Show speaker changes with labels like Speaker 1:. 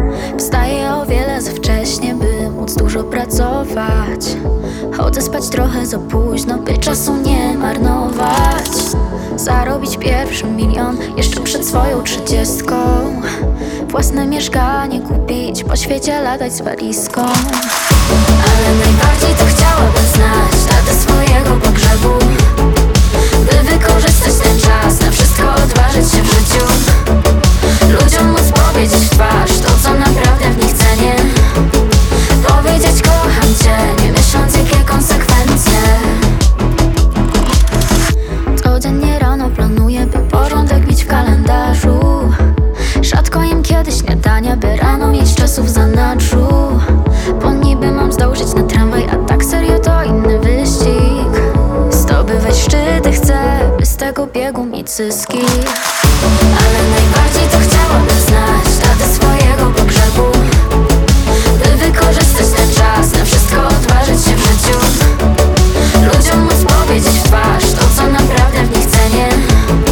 Speaker 1: Wstaję o wiele za wcześnie, by móc dużo pracować. Chodzę spać trochę za późno, by czasu nie marnować. Zarobić pierwszy milion jeszcze przed swoją 30. Własne mieszkanie kupić, po świecie latać z walizką. Ale najbardziej to chciałabym znać datę swojego pogrzebu, by wykorzystać ten czas, na wszystko odważyć się w życiu. Ludziom móc powiedzieć w twarz to, co naprawdę w nich cenię. Powiedzieć kocham cię, nie myśląc jakie konsekwencje. Codziennie rano planuję, by porządek mieć w kalendarzu. Rzadko jem kiedy śniadania, by rano mieć czasu w zanadrzu. Bo niby mam zdążyć na tramwaj, a tak serio to inny wyścig. Zdobywać szczyty chcę, by z tego biegu mieć zyski. Ale najbardziej to chciałabym znać datę swojego pogrzebu, by wykorzystać ten czas, na wszystko odważyć się w życiu. Ludziom móc powiedzieć w twarz to, co naprawdę w nich cenię.